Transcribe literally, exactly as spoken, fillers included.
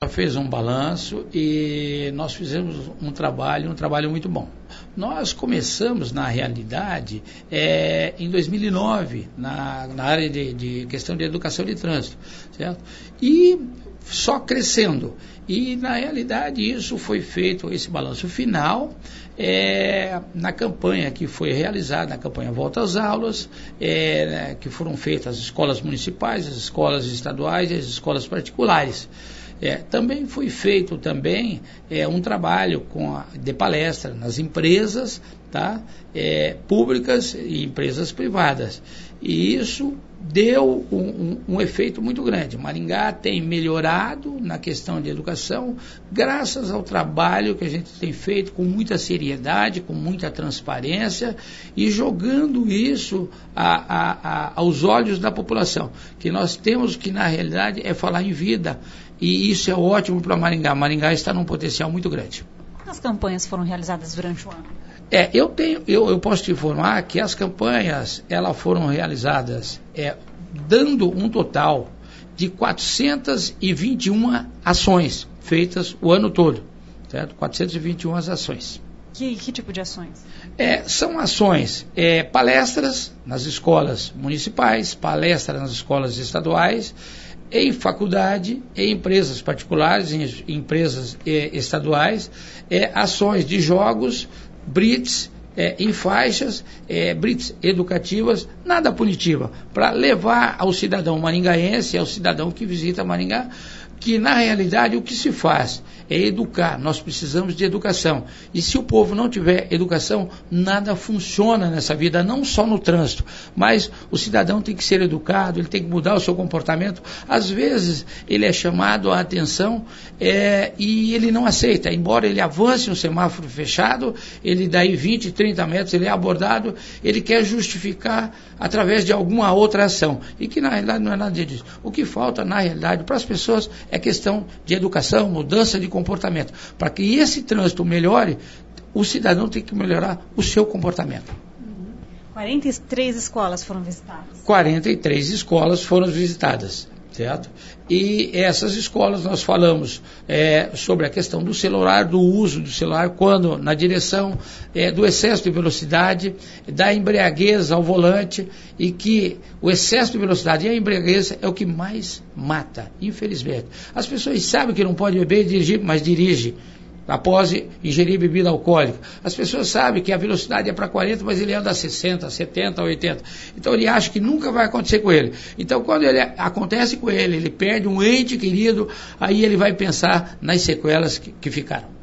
Fez um balanço e nós fizemos um trabalho, um trabalho muito bom. Nós começamos, na realidade, é, em dois mil e nove, na, na área de, de questão de educação de trânsito, certo? E só crescendo. E, na realidade, isso foi feito, esse balanço final, é, na campanha que foi realizada, na campanha Volta às Aulas, é, né, que foram feitas as escolas municipais, as escolas estaduais e as escolas particulares. É, também foi feito também é, um trabalho com a, de palestra nas empresas, tá? É, públicas e empresas privadas. E isso deu um, um, um efeito muito grande. Maringá tem melhorado na questão de educação, graças ao trabalho que a gente tem feito com muita seriedade, com muita transparência e jogando isso a, a, a, aos olhos da população. Que nós temos que, na realidade, é falar em vida. E isso é ótimo para Maringá. Maringá está num potencial muito grande. As campanhas foram realizadas durante o ano? É, eu, tenho, eu, eu posso te informar que as campanhas elas foram realizadas é, dando um total de quatrocentas e vinte e uma ações feitas o ano todo, certo? quatrocentas e vinte e uma ações. Que, que tipo de ações? É, são ações, é, palestras nas escolas municipais, palestras nas escolas estaduais, em faculdade, em empresas particulares, em empresas eh, estaduais, eh, ações de jogos, brits, eh, em faixas, eh, brits educativas, nada punitiva, para levar ao cidadão maringaense, ao cidadão que visita Maringá, que na realidade o que se faz é educar, nós precisamos de educação. E se o povo não tiver educação, nada funciona nessa vida, não só no trânsito, mas o cidadão tem que ser educado, ele tem que mudar o seu comportamento. Às vezes ele é chamado a atenção é, e ele não aceita, embora ele avance um semáforo fechado, ele daí vinte, trinta metros, ele é abordado, ele quer justificar através de alguma outra ação, e que na realidade não é nada disso. O que falta na realidade para as pessoas é questão de educação, mudança de comportamento. Para que esse trânsito melhore, o cidadão tem que melhorar o seu comportamento. quarenta e três escolas foram visitadas. quarenta e três escolas foram visitadas, certo? E essas escolas nós falamos é, sobre a questão do celular, do uso do celular, quando na direção é, do excesso de velocidade, da embriaguez ao volante, e que o excesso de velocidade e a embriaguez é o que mais mata, infelizmente. As pessoas sabem que não pode beber e dirigir, mas dirige após ingerir bebida alcoólica. As pessoas sabem que a velocidade é para quarenta, mas ele anda a sessenta, setenta, oitenta. Então ele acha que nunca vai acontecer com ele. Então quando ele acontece com ele, ele perde um ente querido, aí ele vai pensar nas sequelas que, que ficaram.